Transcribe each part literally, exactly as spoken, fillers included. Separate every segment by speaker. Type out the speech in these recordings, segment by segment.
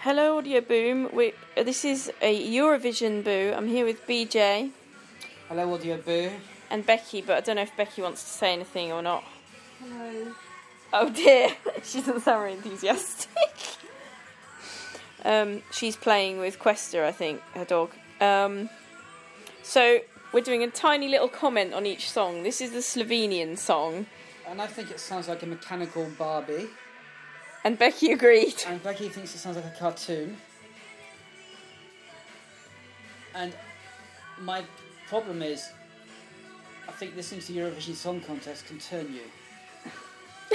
Speaker 1: Hello, Audio Boom. We, uh, this is a Eurovision Boo. I'm here with B J.
Speaker 2: Hello, Audio Boo.
Speaker 1: And Becky, but I don't know if Becky wants to say anything or not.
Speaker 3: Hello.
Speaker 1: Oh dear, she doesn't sound very enthusiastic. um, she's playing with Questa, I think, her dog. Um, so, we're doing a tiny little comment on each song. This is the Slovenian song.
Speaker 2: And I think it sounds like a mechanical Barbie.
Speaker 1: And Becky agreed.
Speaker 2: And Becky thinks it sounds like a cartoon. And my problem is, I think listening to Eurovision Song Contest can turn you.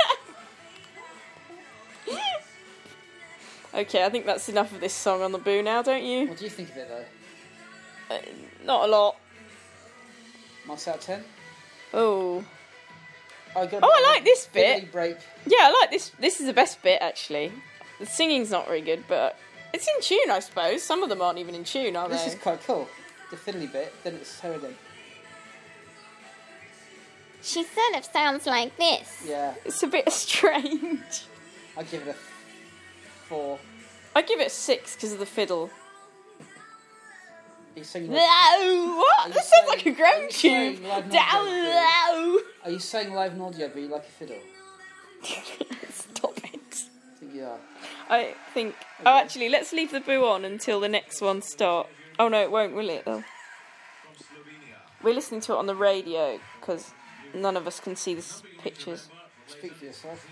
Speaker 1: Okay, I think that's enough of this song on the Boo now, don't you?
Speaker 2: What do you think of it, though?
Speaker 1: Uh, not a lot.
Speaker 2: Marks out of ten?
Speaker 1: Oh.
Speaker 2: Oh, God,
Speaker 1: oh I like this bit.
Speaker 2: Break.
Speaker 1: Yeah, I like this. This is the best bit, actually. The singing's not very good, but it's in tune, I suppose. Some of them aren't even in tune, are
Speaker 2: this
Speaker 1: they?
Speaker 2: This is quite cool. The fiddly bit, then it's her again.
Speaker 3: She sort of sounds like this.
Speaker 2: Yeah.
Speaker 1: It's a bit strange.
Speaker 2: I give it a four.
Speaker 1: I give it a six because of the fiddle.
Speaker 2: Are you singing?
Speaker 1: No, what? That sounds like a ground tube. Down low.
Speaker 2: Are you saying live and audio, but you like a fiddle?
Speaker 1: Stop it.
Speaker 2: I think you are.
Speaker 1: I think.
Speaker 2: Okay.
Speaker 1: Oh, actually, let's leave the Boo on until the next one starts. Oh no, it won't, will it? Though. We're listening to it on the radio because none of us can see the pictures.
Speaker 2: Speak for yourself.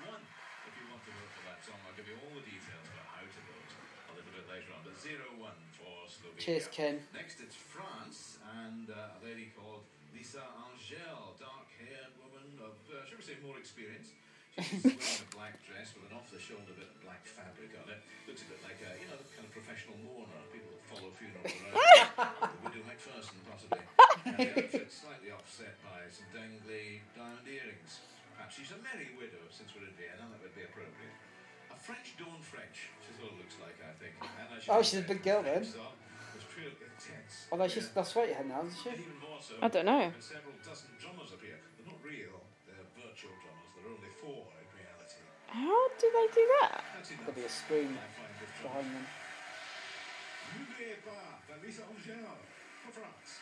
Speaker 2: Cheers, Ken.
Speaker 4: Next it's France and uh, a lady called Lisa Angel, dark-haired woman of, uh, shall we say, more experience. She's wearing a black dress with an off-the-shoulder bit of black fabric on it. Looks a bit like a, you know, kind of professional mourner. People that follow funerals around. Widow Macpherson, possibly. And the outfit's slightly offset by some dangly diamond earrings. Perhaps she's a merry widow since we're in Vienna. That would be appropriate. A French Dawn French, she's what it looks like, I think. And
Speaker 2: oh, she's a big girl then. Although she's that's right here now, isn't she?
Speaker 4: So,
Speaker 1: I don't know.
Speaker 4: several dozen drummers appear. They're not real, they're virtual drummers. There are only four in reality.
Speaker 1: How do they do that?
Speaker 2: There'll be a screen behind them.
Speaker 4: N'oubliez pas, la Lisa Angel for France.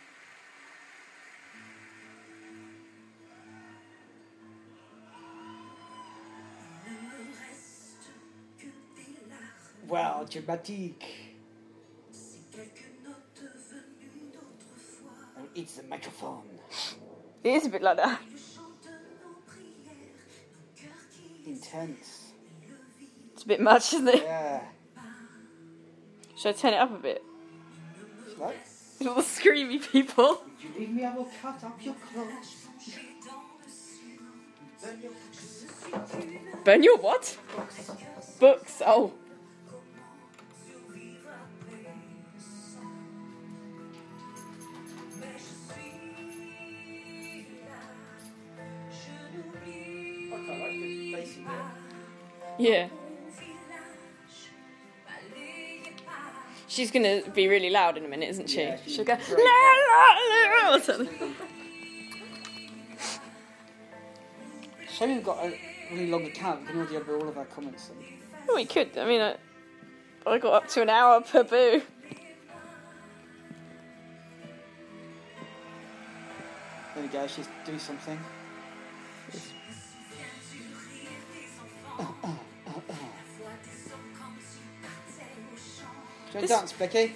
Speaker 2: Wow, dramatique. Oh, it's the microphone.
Speaker 1: It is a bit like that.
Speaker 2: Intense.
Speaker 1: It's a bit much, isn't it?
Speaker 2: Yeah.
Speaker 1: Should I turn it up a bit?
Speaker 2: Like?
Speaker 1: All the screamy people.
Speaker 2: You leave me, I will cut up your clothes.
Speaker 1: Burn your what? Books. Oh. Yeah. She's gonna be really loud in a minute, isn't she?
Speaker 2: Yeah,
Speaker 1: She'll go la la la or something.
Speaker 2: Shame we've got a really long account. We can audio over all of our comments. And...
Speaker 1: Oh, we could. I mean, I, I got up to an hour per Boo.
Speaker 2: There we go. She's doing something. Do you
Speaker 1: This-
Speaker 2: dance, Becky?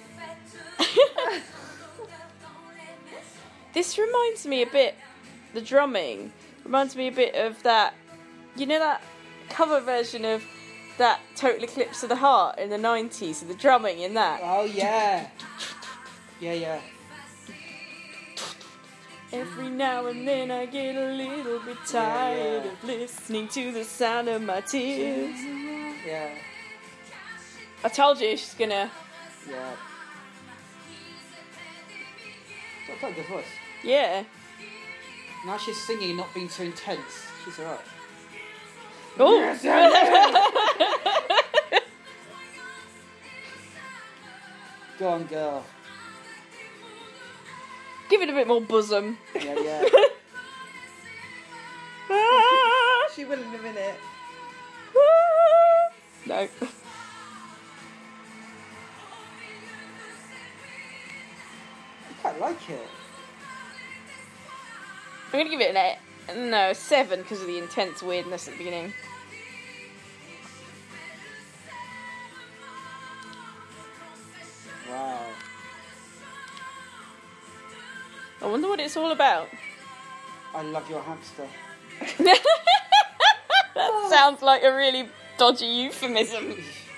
Speaker 1: This reminds me a bit, the drumming reminds me a bit of that, you know that cover version of that Total Eclipse of the Heart in the nineties, the drumming in that.
Speaker 2: Oh, yeah. Yeah, yeah.
Speaker 1: Every now and then I get a little bit tired
Speaker 2: yeah.
Speaker 1: of listening to the sound of my tears.
Speaker 2: Yeah.
Speaker 1: I told you she's gonna,
Speaker 2: Yeah. Got quite a good voice.
Speaker 1: yeah.
Speaker 2: Now she's singing, not being too intense. She's alright.
Speaker 1: Oh!
Speaker 2: Go on, girl.
Speaker 1: Give it a bit more bosom.
Speaker 2: Yeah, yeah.
Speaker 3: She will in a minute.
Speaker 1: No.
Speaker 2: it?
Speaker 1: I'm gonna give it an eight. No, seven because of the intense weirdness at the beginning.
Speaker 2: Wow.
Speaker 1: I wonder what it's all about.
Speaker 2: I love your hamster.
Speaker 1: That sounds like a really dodgy euphemism.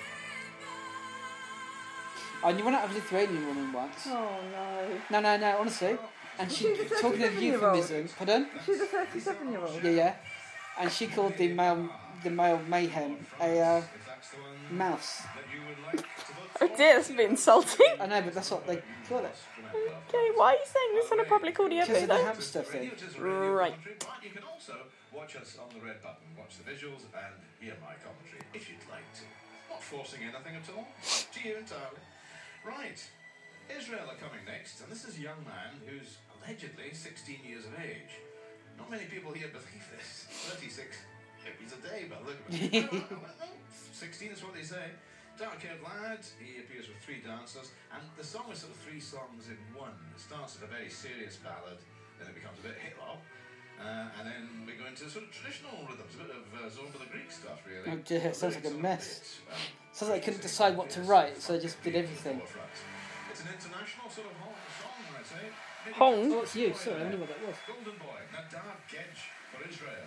Speaker 2: I went out with a Lithuanian woman once.
Speaker 1: Oh no.
Speaker 2: No, no, no, honestly. And she, talking of euphemism, pardon?
Speaker 1: She's a thirty-seven-year-old.
Speaker 2: Yeah, yeah. And she called the male, the male mayhem a uh, mouse.
Speaker 1: Oh dear, that's a bit insulting.
Speaker 2: I know, but that's what they call it.
Speaker 1: Okay, why are you saying this on a public audio
Speaker 2: Because of the
Speaker 1: though?
Speaker 2: hamster thing.
Speaker 1: Right.
Speaker 4: You can also watch us on the red button, watch the visuals, and hear my commentary if you'd like to. Not forcing anything at all. To you entirely. Right. Israel are coming next, and this is a young man who's allegedly sixteen years of age. Not many people here believe this. thirty-six hippies a day, but look at it. sixteen is what they say. Dark-haired lad, he appears with three dancers, and the song is sort of three songs in one. It starts with a very serious ballad, then it becomes a bit hip-hop, uh, and then we go into sort of traditional rhythms, a bit of uh, Zone for the Greek stuff, really.
Speaker 2: Oh dear, it sounds like a
Speaker 4: Sort of
Speaker 2: mess.
Speaker 4: bit, um,
Speaker 2: Sounds like they couldn't decide what to write, so they just did everything.
Speaker 4: It's an international sort of hong song, I'd say. Maybe
Speaker 1: Hong?
Speaker 2: Oh, it's you. Sorry, I wonder what that was.
Speaker 4: Golden Boy, Nadav Gedge for Israel.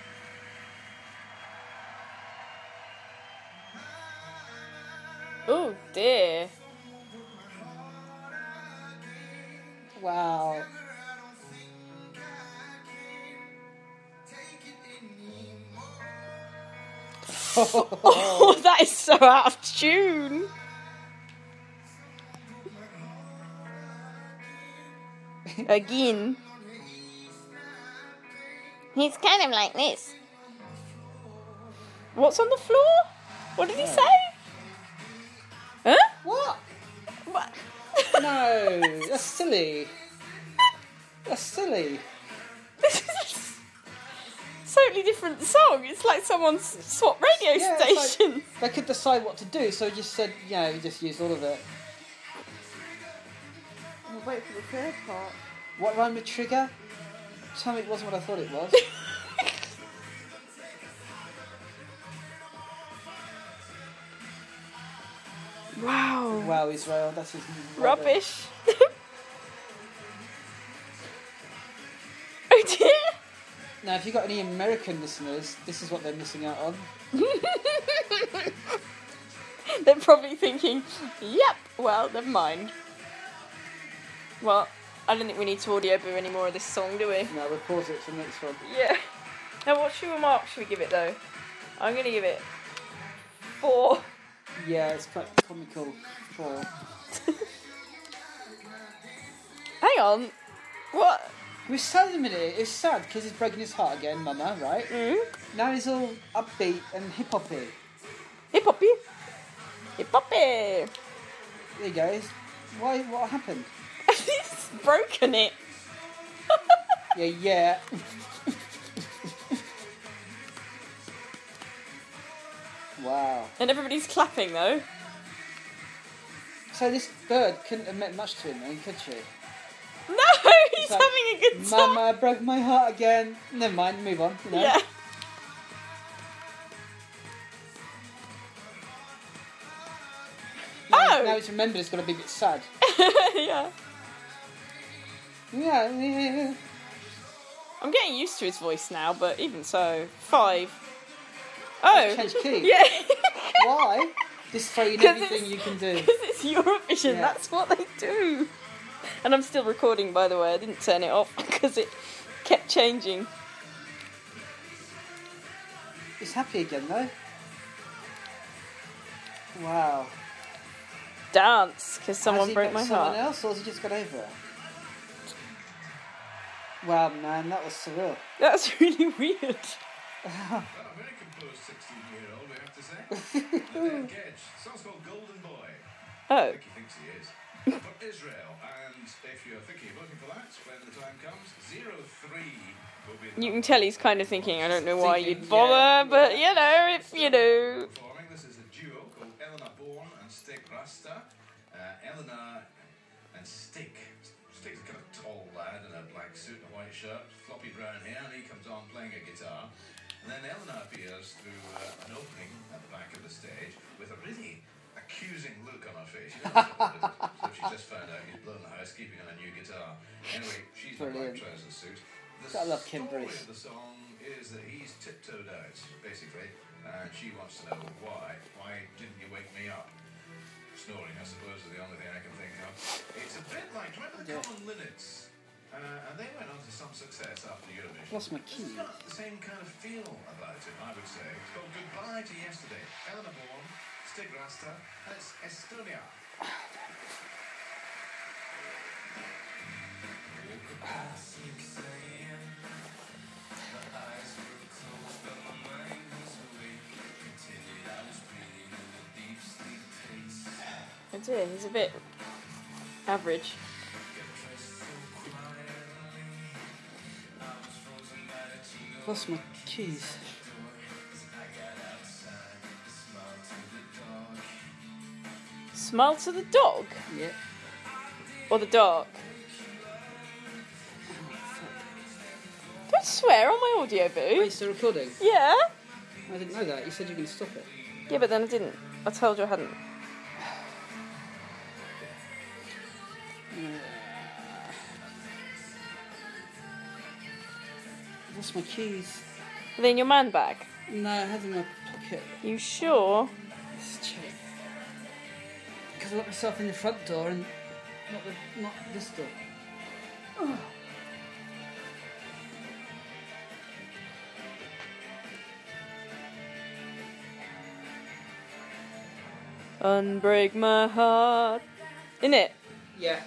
Speaker 1: Oh dear.
Speaker 2: Wow.
Speaker 1: Oh, that is so out of tune. Again.
Speaker 3: He's kind of like this.
Speaker 1: What's on the floor? What did he say? Huh?
Speaker 2: What?
Speaker 1: What?
Speaker 2: No, that's silly. That's silly.
Speaker 1: This is a totally different song. It's like someone's swapped radio
Speaker 2: Yeah, it's like-
Speaker 1: station.
Speaker 2: They could decide what to do, so he just said, you know, he just used all of it.
Speaker 1: We'll wait for the third part.
Speaker 2: What rhymed with trigger? Tell me it wasn't what I thought it was.
Speaker 1: Wow.
Speaker 2: Wow, Israel, that's his
Speaker 1: Rubbish. Oh dear.
Speaker 2: Now, if you've got any American listeners, this is what they're missing out on.
Speaker 1: They're probably thinking, yep, well, never mind. Well, I don't think we need to audio boo any more of this song, do we?
Speaker 2: No, we'll pause it for the next one.
Speaker 1: Yeah. Now, what should we mark should we give it, though? I'm going to give it four.
Speaker 2: Yeah, it's quite comical. Four.
Speaker 1: Hang on. What?
Speaker 2: We're sad in a minute. It's sad because he's breaking his heart again, Mama, right?
Speaker 1: Mm?
Speaker 2: Now he's all upbeat and hip-hoppy.
Speaker 1: Hip-hoppy. Hip-hoppy.
Speaker 2: There you go. He's- Why? What happened?
Speaker 1: He's broken it.
Speaker 2: Yeah, yeah. Wow.
Speaker 1: And everybody's clapping, though.
Speaker 2: So this bird couldn't have meant much to him then, could she?
Speaker 1: No, he's
Speaker 2: It's like,
Speaker 1: having a good time.
Speaker 2: Mama broke my heart again. Never mind, move on. You know?
Speaker 1: Yeah.
Speaker 2: Now,
Speaker 1: Oh.
Speaker 2: now he's remembered it's got to be a bit sad.
Speaker 1: Yeah.
Speaker 2: Yeah, yeah.
Speaker 1: I'm getting used to his voice now, but even so, five. Oh.
Speaker 2: Change key.
Speaker 1: Yeah.
Speaker 2: Why? Just throw in
Speaker 1: 'Cause
Speaker 2: everything
Speaker 1: it's-
Speaker 2: you can do.
Speaker 1: Because it's Eurovision,
Speaker 2: Yeah.
Speaker 1: that's what they do. And I'm still recording, by the way. I didn't turn it off because it kept changing.
Speaker 2: He's happy again though. Wow.
Speaker 1: Dance, because someone
Speaker 2: Has he
Speaker 1: broke
Speaker 2: met
Speaker 1: my
Speaker 2: someone
Speaker 1: heart.
Speaker 2: else, or has he just got over it? Wow, man, that was surreal.
Speaker 1: That's really weird.
Speaker 4: Well, a very composed sixteen-year-old, we have to say. Nadav Gedge. The song's called Golden Boy. I
Speaker 1: Oh.
Speaker 4: think he thinks he is. For Israel, and if you're thinking of looking for that, when the time comes, zero three will be the
Speaker 1: You can tell he's kind of thinking, I don't know why
Speaker 2: Thinking,
Speaker 1: you'd bother,
Speaker 2: yeah,
Speaker 1: but
Speaker 2: yeah.
Speaker 1: you know, if you do.
Speaker 4: performing. This is a duo called Elena Bourne and Stig Rasta. Uh, Elena and Stig Sticks a kind of tall lad in a black suit and a white shirt, floppy brown hair, and he comes on playing a guitar. And then Eleanor appears through uh, an opening at the back of the stage with a really accusing look on her face. You know, so she's just found out he's blown the housekeeping on a new guitar. Anyway, she's in a black trouser suit. The
Speaker 2: I love Kim
Speaker 4: story
Speaker 2: Bruce.
Speaker 4: of the song is that he's tiptoed out, basically, and she wants to know why. Why didn't you wake me up? Snoring, I suppose, is the only thing I can think of. It's a bit like, remember the
Speaker 2: Yeah.
Speaker 4: Common Linnets? Uh, and they went on to some success after Eurovision.
Speaker 2: Lost my
Speaker 4: It's
Speaker 2: keys.
Speaker 4: got the same kind of feel about it, I would say. It's called Goodbye to Yesterday. Eleanor Bourne, Stig Rasta, and it's Estonia.
Speaker 1: Oh dear, he's a bit average.
Speaker 2: Lost my keys.
Speaker 1: Smile to the dog?
Speaker 2: Yeah.
Speaker 1: Or the dark? Don't swear on my audio,
Speaker 2: Are
Speaker 1: boo.
Speaker 2: you still recording?
Speaker 1: Yeah?
Speaker 2: I didn't know that. You said you were going to stop it.
Speaker 1: Yeah, but then I didn't. I told you I hadn't.
Speaker 2: Lost my keys.
Speaker 1: Are they in your man bag?
Speaker 2: No, I had them in my pocket.
Speaker 1: You sure?
Speaker 2: Let's check. Because I locked myself in the front door and not the not this door. Oh.
Speaker 1: Unbreak my heart. In it?
Speaker 2: Yeah.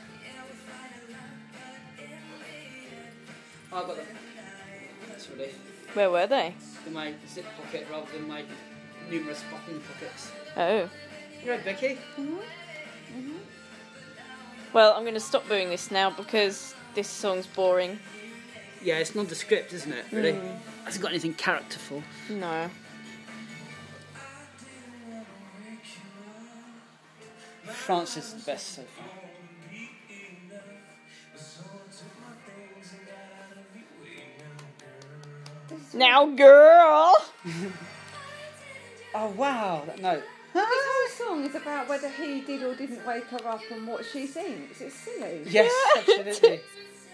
Speaker 2: Oh, I've got them. That's really
Speaker 1: Where were they?
Speaker 2: in my zip pocket rather than my numerous button pockets.
Speaker 1: Oh.
Speaker 2: You right, Becky?
Speaker 1: Well, I'm going to stop doing this now because this song's boring.
Speaker 2: Yeah, it's nondescript, isn't it? Really? Hasn't got anything characterful.
Speaker 1: No.
Speaker 2: France is the best so far.
Speaker 1: Now, girl!
Speaker 2: Oh wow, that note.
Speaker 5: This whole song is about whether he did or didn't wake her up and what she thinks. It's silly.
Speaker 2: Yes, absolutely.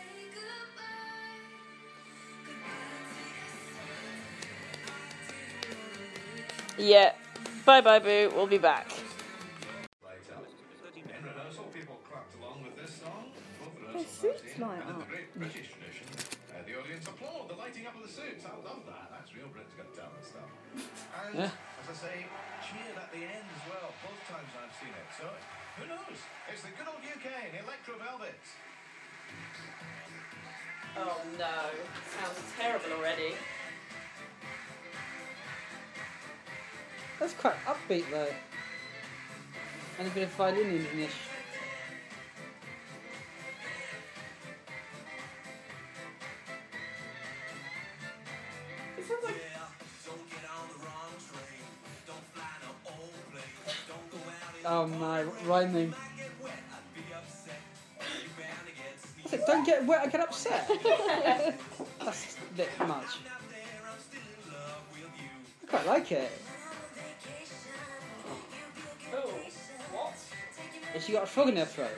Speaker 1: Yeah. Bye bye, boo. We'll be back.
Speaker 4: Right up. In rehearsal, people clapped along with this song. Both
Speaker 5: Their
Speaker 4: rehearsals
Speaker 5: suits
Speaker 4: I've seen,
Speaker 5: light
Speaker 4: and in the
Speaker 5: up.
Speaker 4: great British tradition, uh, the audience applaud the lighting up of the suits. I love that. That's real Britain's Got Talent stuff. And,
Speaker 2: Yeah.
Speaker 4: as I say, cheered at the end as well, both times I've seen it. So, who knows? It's the good old U K, the Electro Velvets.
Speaker 1: Oh no. Sounds terrible already.
Speaker 2: That's quite upbeat though. And a bit of violin in ish.
Speaker 1: It sounds like.
Speaker 2: Oh my, rhyming. I said, don't get wet, I get upset. That's a bit much. I quite like it.
Speaker 1: Oh, what?
Speaker 2: Has she got a frog in her throat?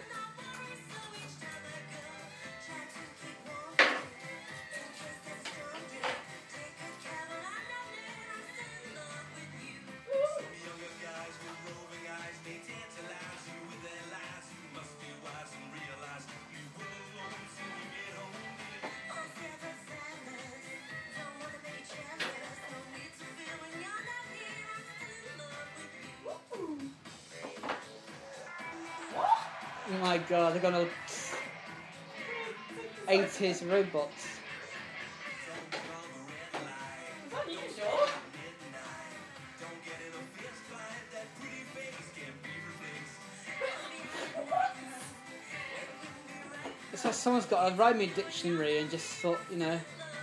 Speaker 2: Oh my god, they're gonna eighties robots.
Speaker 1: Is that usual?
Speaker 2: It's like someone's got a rhyming dictionary and just thought, you know.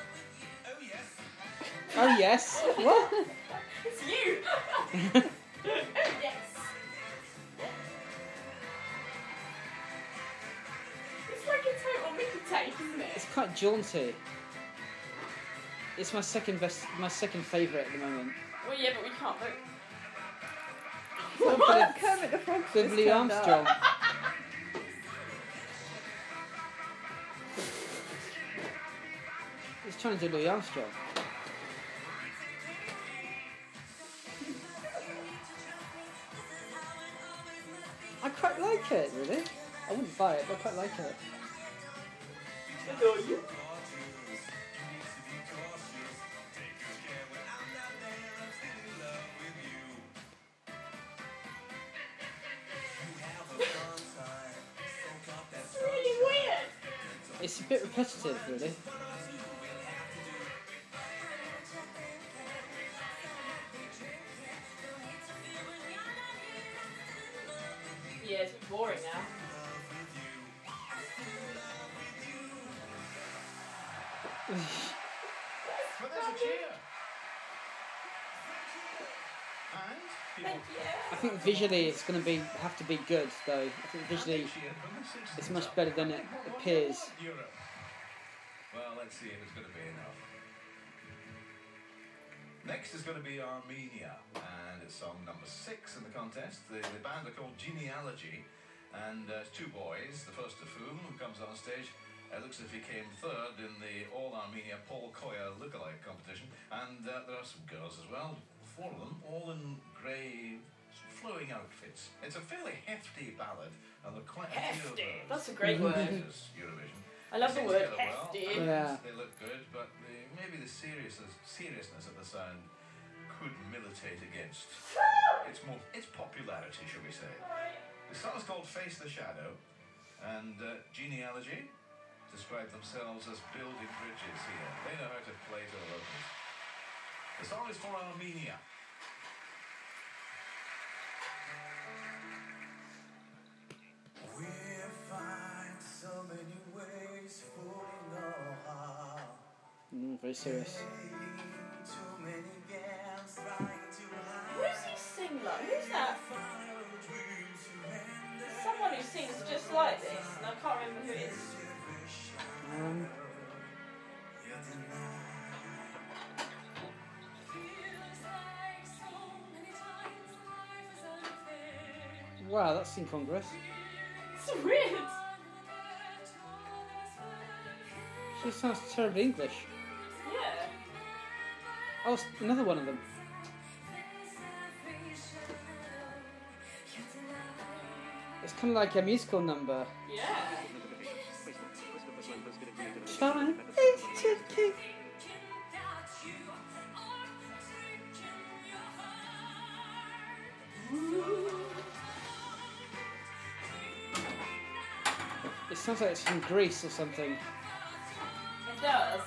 Speaker 2: Oh yes. What?
Speaker 1: It's you! Oh, yes! It's like a
Speaker 2: quite jaunty. It's my second best, my second favourite at the moment.
Speaker 1: Well, yeah, but we can't vote.
Speaker 5: What? Kermit the Frog
Speaker 2: With
Speaker 5: just
Speaker 2: Louis
Speaker 5: turned up.
Speaker 2: Armstrong. He's trying to do Louis Armstrong. I quite like it, really. I wouldn't buy it, but I quite like it.
Speaker 1: It's really weird.
Speaker 2: It's a bit repetitive, really.
Speaker 1: Yeah, it's a bit boring now.
Speaker 4: But there's a cheer. And people
Speaker 1: Thank you.
Speaker 2: I think visually it's going to be have to be good, though. I think visually
Speaker 4: cheer from the citizens
Speaker 2: it's much
Speaker 4: of
Speaker 2: better than it appears.
Speaker 4: Europe. Well, let's see if it's going to be enough. Next is going to be Armenia, and it's song number six in the contest. The, the band are called Genealogy, and uh, it's two boys, the first of whom, who comes on stage, uh, looks as if he came third in the All Armenia Paul Koya lookalike competition, and uh, there are some girls as well, four of them, all in grey, flowing outfits. It's a fairly hefty ballad, and they're quite a few of
Speaker 1: Hefty.
Speaker 4: those.
Speaker 1: That's a great word.
Speaker 4: This Eurovision.
Speaker 1: I love the
Speaker 4: They
Speaker 1: word
Speaker 4: sing together well.
Speaker 1: hefty.
Speaker 2: Yeah.
Speaker 4: They look good, but the, maybe the seriousness, seriousness of the sound could militate against its more its popularity, shall we say? The song's called "Face the Shadow," and uh, Genealogy describe themselves as building bridges here. They know how to play to the locals. The song is for Armenia.
Speaker 6: We find so many ways fooling our heart.
Speaker 2: Mm, very serious.
Speaker 6: Too many games trying to hide.
Speaker 1: Who's he sing like? Who's that? Someone who sings just like this, and I can't remember who it is.
Speaker 2: Um, wow, that's incongruous.
Speaker 1: It's weird.
Speaker 2: She sounds terribly English.
Speaker 1: Yeah.
Speaker 2: Oh, s- another one of them. It's kind of like a musical number.
Speaker 1: Yeah.
Speaker 2: Time is ticking. It sounds like it's from Greece or something.
Speaker 1: It does.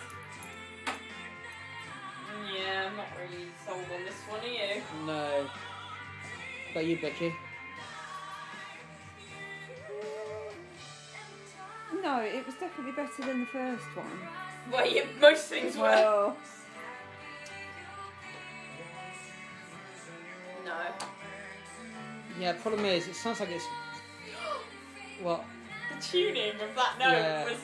Speaker 1: Yeah, I'm not really sold on this one, are you?
Speaker 2: No. About you, Becky?
Speaker 5: No, it was definitely better than the first one.
Speaker 1: Well, yeah, most things were.
Speaker 5: Well,
Speaker 1: No.
Speaker 2: Yeah, problem is, it sounds like it's... What?
Speaker 1: The tuning of that note
Speaker 2: Yeah.
Speaker 1: was.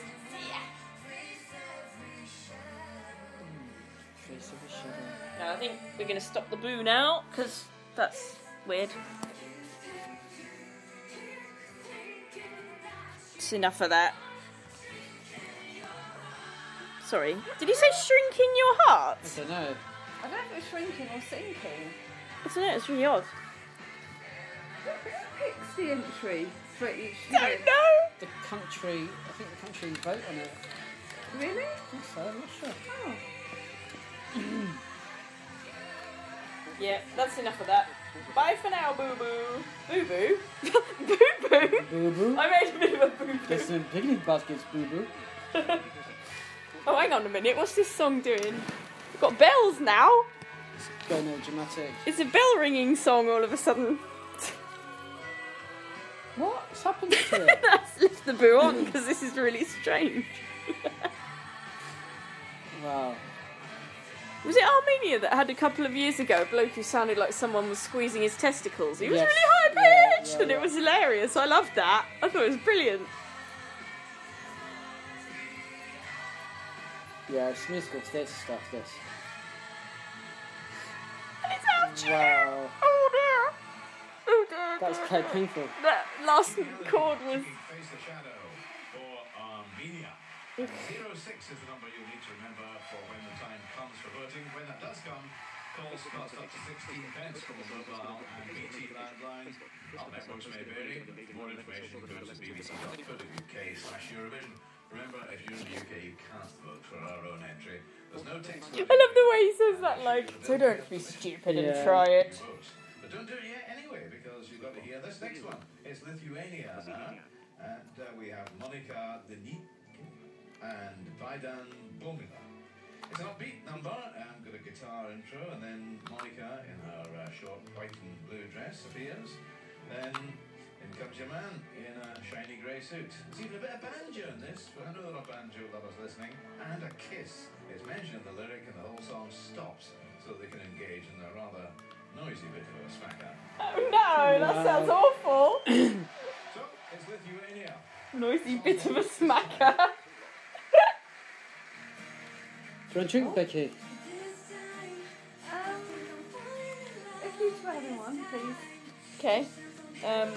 Speaker 2: Face of a shadow.
Speaker 1: No, I think we're going to stop the boo now, because that's weird. It's enough of that. Sorry. Did he say shrinking your heart?
Speaker 2: I don't know.
Speaker 5: I don't know if it was shrinking or sinking.
Speaker 1: I don't know, it's really odd.
Speaker 5: Who picks the entry for each
Speaker 1: Don't
Speaker 5: year?
Speaker 1: know!
Speaker 2: The country... I think the country vote on it.
Speaker 5: Really?
Speaker 2: I think so, I'm not sure.
Speaker 5: Oh.
Speaker 1: Yeah, that's enough of that. Bye for now, boo boo. Boo boo? Boo boo?
Speaker 2: Boo-boo.
Speaker 1: I made a bit of a boo boo.
Speaker 2: There's some picnic baskets, boo-boo.
Speaker 1: Oh, hang on a minute, what's this song doing? We've got bells now.
Speaker 2: It's going all dramatic.
Speaker 1: It's a bell ringing song all of a sudden.
Speaker 2: What's happened to it?
Speaker 1: Let's lift the boo on because this is really strange.
Speaker 2: Wow.
Speaker 1: Was it Armenia that had a couple of years ago a bloke who sounded like someone was squeezing his testicles? He was
Speaker 2: Yes.
Speaker 1: really high pitched
Speaker 2: Yeah, yeah,
Speaker 1: and it
Speaker 2: yeah.
Speaker 1: was hilarious. I loved that. I thought it was brilliant.
Speaker 2: Yeah, it's musical theatre stuff, this.
Speaker 1: And it's out of tune.
Speaker 2: Wow.
Speaker 1: Oh dear. Oh dear.
Speaker 2: That was quite painful.
Speaker 1: That last chord was.
Speaker 4: Face the shadow for Armenia. zero six is the number you'll need to remember for when the time comes for voting. When that does come, calls cost up to sixteen pence from the mobile and B T landline. Our networks may vary. More information go to b b c dot co dot u k slash Eurovision. Remember, if you're in the U K, you can't vote for our own entry. There's no text.
Speaker 1: I love the way he says that, like, so don't be stupid and
Speaker 2: Yeah.
Speaker 1: try it.
Speaker 4: But don't do it yet anyway, because you've got to hear this next one. It's Lithuania now. And uh, we have Monika Denik and Baidan Bomila. It's an upbeat number, and got a guitar intro, and then Monica in her uh, short white and blue dress appears. Then in comes your man in a shiny grey suit. There's even a bit of banjo in this, but I know there are banjo lovers listening. And a kiss is mentioned in the lyric, and the whole song stops so that they can engage in a rather noisy bit of a smacker.
Speaker 1: Oh no, that sounds awful.
Speaker 4: So, it's Lithuania.
Speaker 1: Noisy bit of a smacker.
Speaker 2: Do you want a drink, Becky?
Speaker 5: Um, if you two are having one, please.
Speaker 1: Okay. Um.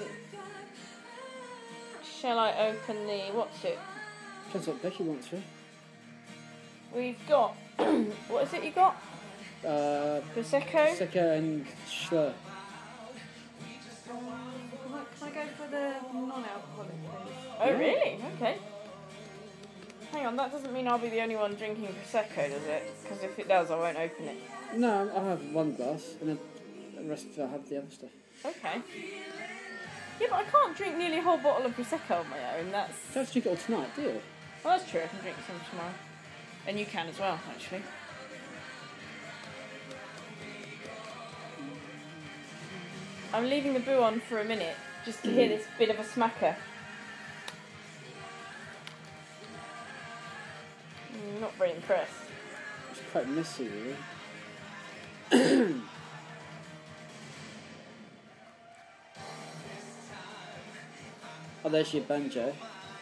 Speaker 1: Shall I open the what's it?
Speaker 2: Depends what Becky wants, right?
Speaker 1: We've got. What is it you got?
Speaker 2: Uh,
Speaker 1: Prosecco.
Speaker 2: Sika and Schlur.
Speaker 5: Can I, can I go for the non-alcoholic, please?
Speaker 1: Oh really? Okay. Hang on, that doesn't mean I'll be the only one drinking Prosecco, does it? Because if it does, I won't open it.
Speaker 2: No, I'll have one glass, and then the rest I'll have the other stuff.
Speaker 1: Okay. Yeah, but I can't drink nearly a whole bottle of Prosecco on my own. That's.
Speaker 2: You don't have to drink it all tonight, do you?
Speaker 1: Well, that's true. I can drink some tomorrow. And you can as well, actually. I'm leaving the boo on for a minute, just to hear this bit of a smacker. Mm, not very impressed.
Speaker 2: It's quite messy, really. Oh, there's your banjo.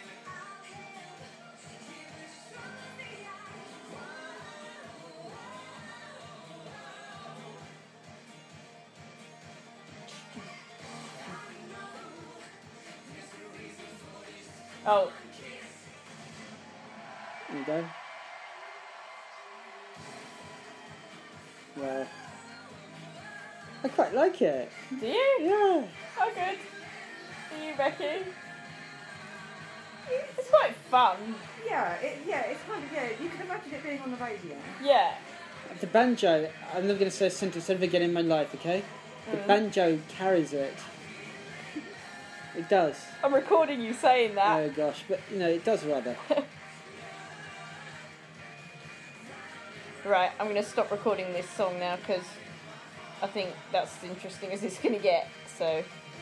Speaker 1: Oh,
Speaker 2: There you go. Well, I quite like it.
Speaker 1: do you?
Speaker 2: Yeah.
Speaker 1: Oh, good. Do you, Becky? It's quite fun.
Speaker 5: Yeah, it, yeah, it's kind of, yeah, you can imagine it being on the radio.
Speaker 1: Yeah.
Speaker 2: The banjo, I'm never going to say a sentence ever again in my life, okay? The
Speaker 1: Mm.
Speaker 2: banjo carries it. It does.
Speaker 1: I'm recording you saying that.
Speaker 2: Oh gosh, but you know, it does rather.
Speaker 1: Right, I'm going to stop recording this song now because I think that's as interesting as it's going to get. So,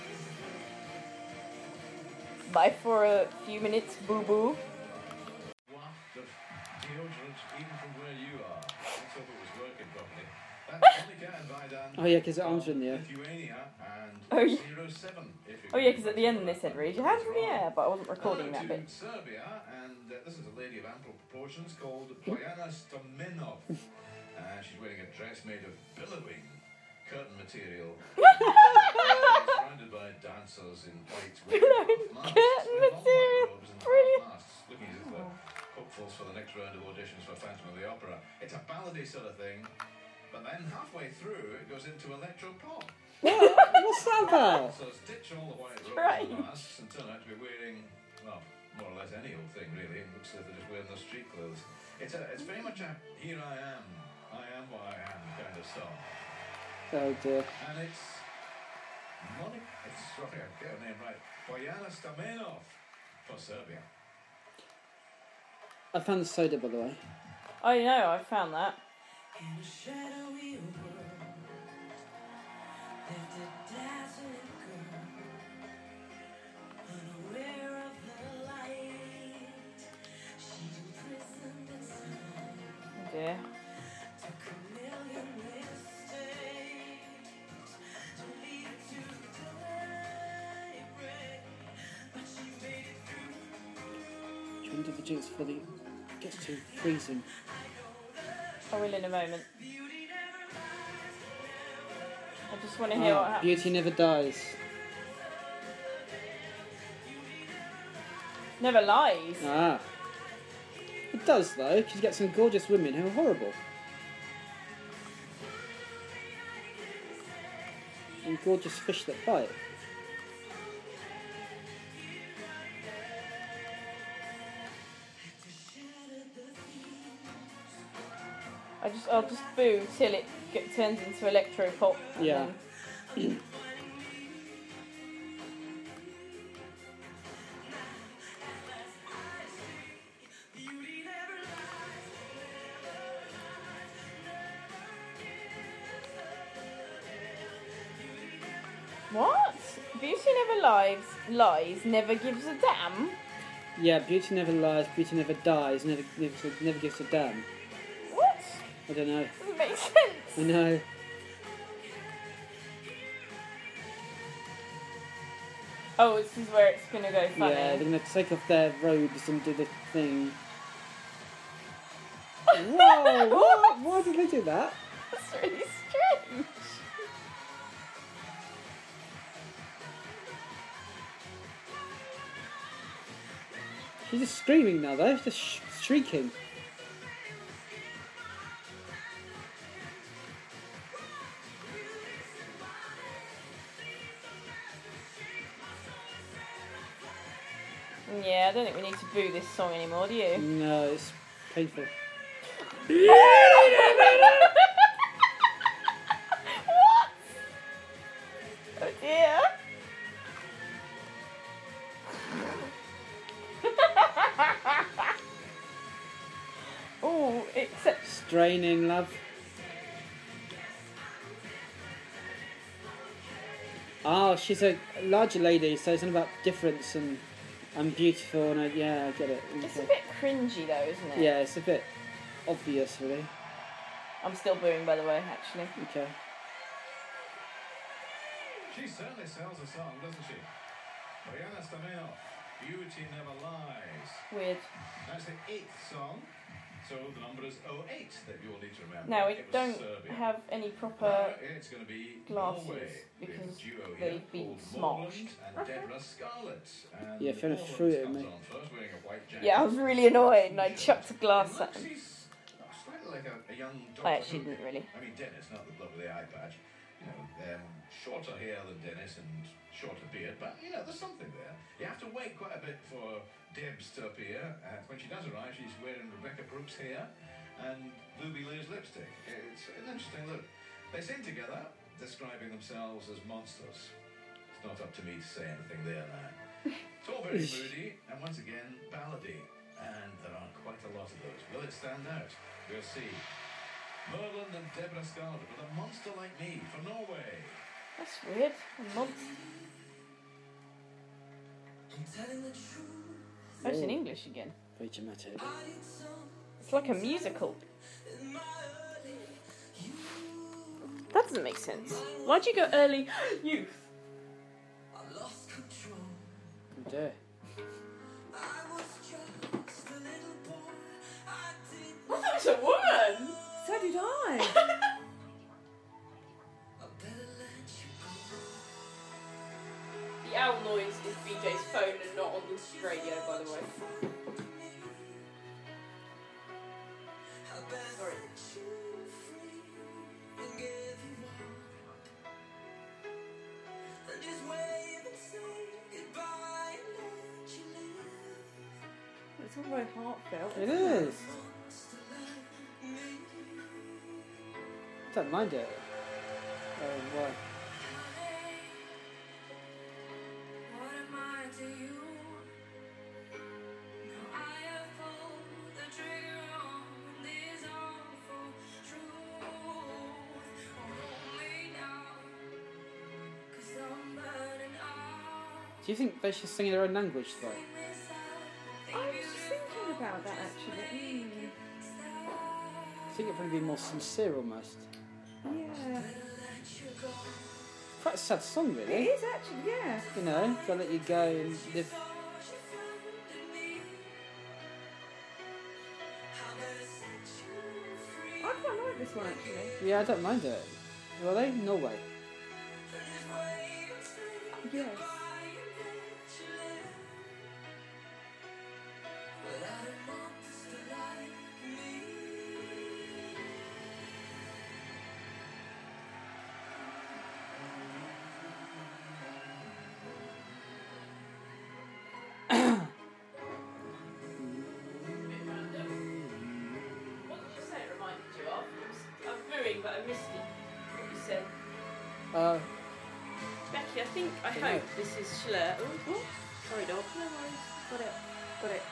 Speaker 1: bye for a few minutes, boo boo.
Speaker 4: Waft of deodorant even from where you are. Let's hope it was working properly. That's Monica and Baidan.
Speaker 2: Oh yeah, because the arms are in the air.
Speaker 4: Lithuania and
Speaker 1: Oh, yeah.
Speaker 4: zero seven. If you
Speaker 1: Oh, yeah, because at the end they said raise your hands in the air, but I wasn't recording
Speaker 4: Hello
Speaker 1: that
Speaker 4: to
Speaker 1: bit.
Speaker 4: Serbia, and uh, this is a lady of ample proportions called Bojana Stomenov. Uh, she's wearing a dress made of billowing curtain material. Surrounded by dancers in white
Speaker 1: Billowing
Speaker 4: masks,
Speaker 1: curtain
Speaker 4: with long white
Speaker 1: material.
Speaker 4: robes and
Speaker 1: Brilliant.
Speaker 4: masks, looking as if they're hopefuls for the next round of auditions for Phantom of the Opera. It's a ballady sort of thing, but then halfway through it goes into electro pop.
Speaker 2: What? What's that about?
Speaker 4: So ditch all the white robes
Speaker 1: Right.
Speaker 4: and masks and turn out to be wearing, well, more or less any old thing really. It looks like they're just wearing their street clothes. It's a, it's very much a here I am, I am what I am kind of song.
Speaker 2: Oh dear.
Speaker 4: And it's Monica, it's sorry, I get her name right. Bojana Stomenov for Serbia.
Speaker 2: I found the soda, by the way.
Speaker 1: Oh, you know, I found that.
Speaker 6: In the shadowy world, lived a dazzling girl, unaware of the light. She's imprisoned inside,
Speaker 1: Oh dear.
Speaker 6: took a million mistakes to lead her to daybreak, but she made it through.
Speaker 2: Do you want to do the jinx for the gets too freezing.
Speaker 1: I will in a moment. I just want to hear
Speaker 2: Ah,
Speaker 1: what happens.
Speaker 2: Beauty Never Dies.
Speaker 1: Never lies.
Speaker 2: Ah. It does though, because you get some gorgeous women who are horrible. And gorgeous fish that bite.
Speaker 1: I just, I'll just boo till it get, turns into electro pop. and
Speaker 2: Yeah.
Speaker 1: then- What? Beauty never lies. Lies. Never gives a damn.
Speaker 2: Yeah, Beauty Never Lies, Beauty Never Dies, never never, never gives a damn.
Speaker 1: What?
Speaker 2: I don't know.
Speaker 1: Doesn't make
Speaker 2: I
Speaker 1: sense.
Speaker 2: know.
Speaker 1: Oh, this is where it's gonna go funny.
Speaker 2: Yeah, they're going to take off their robes and do the thing. Whoa! What? Why did they do that?
Speaker 1: That's really strange.
Speaker 2: She's just screaming now though, she's just sh- shrieking.
Speaker 1: Yeah, I don't think we need to boo this song anymore, do you?
Speaker 2: No, it's painful.
Speaker 1: What? Oh dear. Oh, except
Speaker 2: Straining, love. Oh, she's a larger lady, so it's not about difference and I'm beautiful and I, yeah, I get it.
Speaker 1: it's a
Speaker 2: Okay.
Speaker 1: bit cringy though, isn't it?
Speaker 2: Yeah, it's a bit obvious, really.
Speaker 1: I'm still booing, by the way, actually.
Speaker 2: Okay.
Speaker 4: She certainly sells a song, doesn't she? Mariana Stameo, Beauty Never Lies.
Speaker 1: Weird.
Speaker 4: That's the eighth song, so the number is oh eight that you will need to remember.
Speaker 1: Now, we
Speaker 4: It was
Speaker 1: don't
Speaker 4: Serbia.
Speaker 1: have any proper
Speaker 4: Now it's going to be
Speaker 1: glasses
Speaker 4: Norway,
Speaker 1: because
Speaker 4: with a duo
Speaker 1: they've
Speaker 4: here
Speaker 1: been
Speaker 4: called
Speaker 1: smashed.
Speaker 4: Morland and Deborah Scarlett. And
Speaker 2: Yeah, fair enough,
Speaker 4: Morland
Speaker 2: threw it at
Speaker 4: comes
Speaker 2: me.
Speaker 4: on first wearing a white jacket.
Speaker 1: Yeah, I was really annoyed and I chucked a glass at him.
Speaker 4: He's slightly like a, a young Doctor
Speaker 1: I actually
Speaker 4: Who.
Speaker 1: didn't really.
Speaker 4: I mean, Dennis, not the bloke with the eye patch. You know, um, shorter hair than Dennis and shorter beard, but you know, there's something there. You have to wait quite a bit for Debs to appear. And when she does arrive, she's wearing Rebecca Brooks hair and Ruby Lou's lipstick. It's an interesting look. They sing together, describing themselves as monsters. It's not up to me to say anything there now. It's all very moody and once again ballady, and there are quite a lot of those. Will it stand out? We'll see. Merlin and Deborah Scarlett with A Monster Like Me from Norway.
Speaker 1: That's weird. A month. Oh, it's in English again.
Speaker 2: Very dramatic.
Speaker 1: It's like a musical. That doesn't make sense. Why'd you go early youth?
Speaker 2: Oh dear.
Speaker 1: I thought it was a woman.
Speaker 5: So did I.
Speaker 1: The owl noise is B J's phone and not on the radio, by the way. Sorry.
Speaker 5: It's all very heartfelt.
Speaker 2: It
Speaker 5: isn't
Speaker 2: is. I don't mind it. Oh, why? Do you think they should sing in their own language though?
Speaker 5: I was just thinking about that actually. Mm.
Speaker 2: I think it'd probably be more sincere almost.
Speaker 5: Yeah.
Speaker 2: Quite a sad song,
Speaker 5: It
Speaker 2: really.
Speaker 5: is actually, yeah.
Speaker 2: You know, gotta let you go and live.
Speaker 5: this one actually.
Speaker 2: Yeah, I don't mind it. Who are they? Norway.
Speaker 5: Yes.
Speaker 1: What did you say it reminded you of? I'm booing, but I missed it. What you said.
Speaker 2: Uh,
Speaker 1: Becky, I think, I
Speaker 2: Don't
Speaker 1: hope
Speaker 2: know.
Speaker 1: this is Schler. Oh, what? Sorry, dog. No worries. Got it. Got it.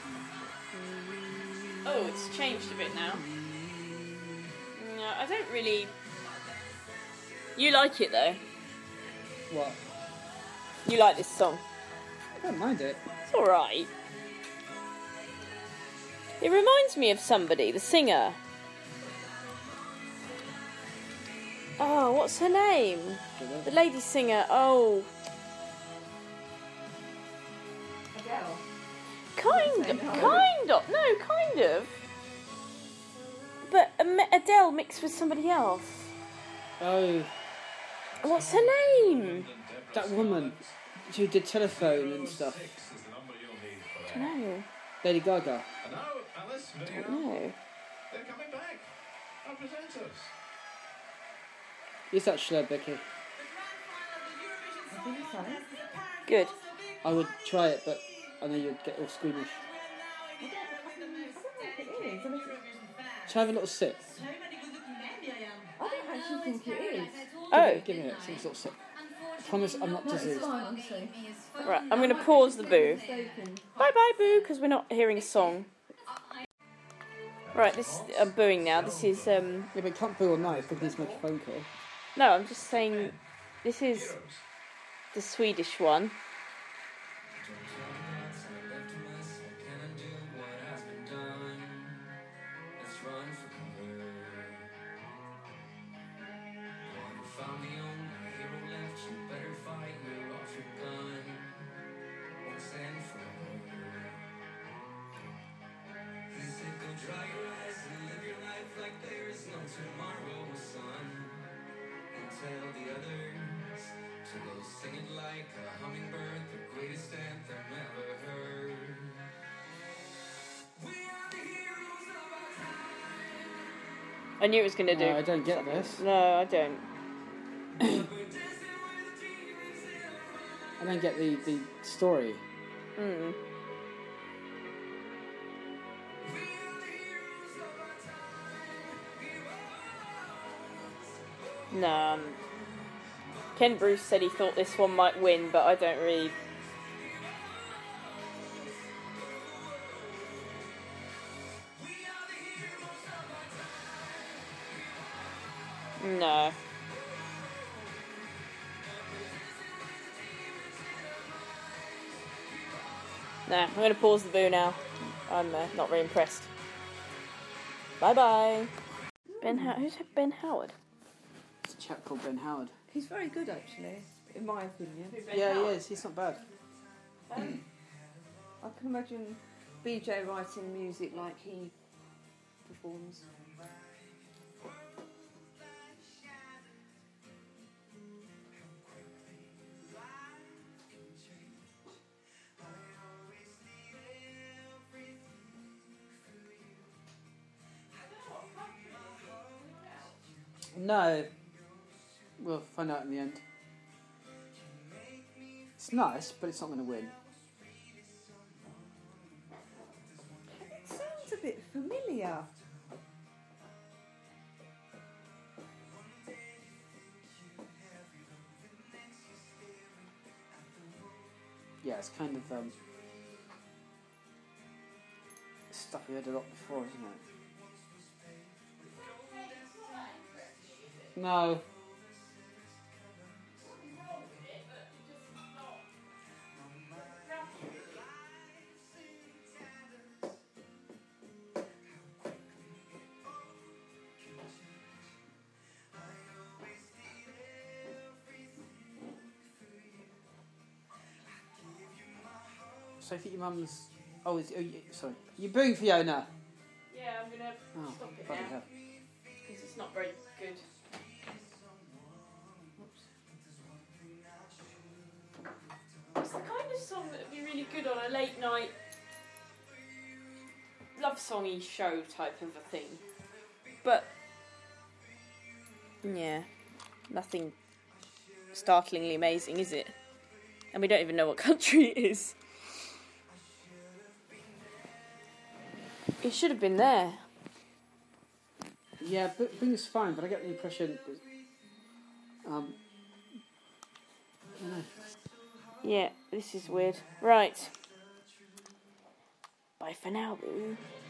Speaker 1: Oh, it's changed a bit now. No, I don't really... You like it, though.
Speaker 2: what?
Speaker 1: You like this song.
Speaker 2: I don't mind it.
Speaker 1: It's alright. It reminds me of somebody, the singer. Oh, what's her name? The lady singer. Oh,
Speaker 5: Adele.
Speaker 1: kind
Speaker 5: Say
Speaker 1: of.
Speaker 5: no.
Speaker 1: Kind of. No, kind of. But um, Adele mixed with somebody else.
Speaker 2: Oh,
Speaker 1: What's her name?
Speaker 2: that woman who did telephone and stuff.
Speaker 4: Six is the number you'll need for
Speaker 1: I
Speaker 4: that.
Speaker 1: don't know.
Speaker 2: Lady Gaga.
Speaker 4: And now, Alice,
Speaker 1: I
Speaker 4: video.
Speaker 1: don't know.
Speaker 4: They're coming back. Our presenters.
Speaker 2: Is that Schler, Becky?
Speaker 5: I think so.
Speaker 1: Good.
Speaker 2: I would try it, but I know you'd get all squeamish.
Speaker 5: I don't think it is. I mean,
Speaker 2: Shall I have a little sip?
Speaker 5: I don't actually think it is.
Speaker 1: Oh,
Speaker 2: Give me it. Some sort of sip. I promise I'm not
Speaker 5: No, it's
Speaker 2: diseased.
Speaker 5: fine, honestly.
Speaker 1: right. I'm going to pause the boo.
Speaker 5: Mistaken.
Speaker 1: Bye bye, boo, because we're not hearing a song. Right, this I'm booing now. This is um.
Speaker 2: Yeah, but you can't boo all night because he's making a phone call.
Speaker 1: No, I'm just saying. This is the Swedish one.
Speaker 6: Tell the others to go sing it like a hummingbird, the greatest anthem ever heard. We are the heroes of our time.
Speaker 1: I knew it was going to do.
Speaker 2: No, I don't get this.
Speaker 1: No, I don't.
Speaker 2: I don't get the, the story.
Speaker 1: Mm. No. Um, Ken Bruce said he thought this one might win, but I don't really. No. Nah, I'm going to pause the boo now. I'm uh, not very impressed. Bye bye. Ben How- Who's Ben Howard?
Speaker 2: It's a chap called Ben Howard.
Speaker 5: He's very good, actually, in my opinion.
Speaker 2: Yeah, he is. He's not bad.
Speaker 5: I can imagine B J writing music like he performs.
Speaker 2: No. We'll find out in the end. It's nice, but it's not going to win.
Speaker 5: It sounds a bit familiar.
Speaker 2: Yeah, it's kind of um, stuff we heard a lot before, isn't it? No. So I think your mum's. Oh, is, oh you, sorry. You're booing Fiona.
Speaker 1: Yeah, I'm going to
Speaker 2: Oh,
Speaker 1: stop it
Speaker 2: bloody
Speaker 1: now.
Speaker 2: hell.
Speaker 1: Because not very good. It's the kind of song that would be really good on a late night love songy show type of a thing. But yeah, nothing startlingly amazing, is it? And we don't even know what country it is. It should have been there.
Speaker 2: Yeah, but Bing's fine, but I get the impression. Um, I don't know.
Speaker 1: Yeah, this is weird. Right. Bye for now, boo.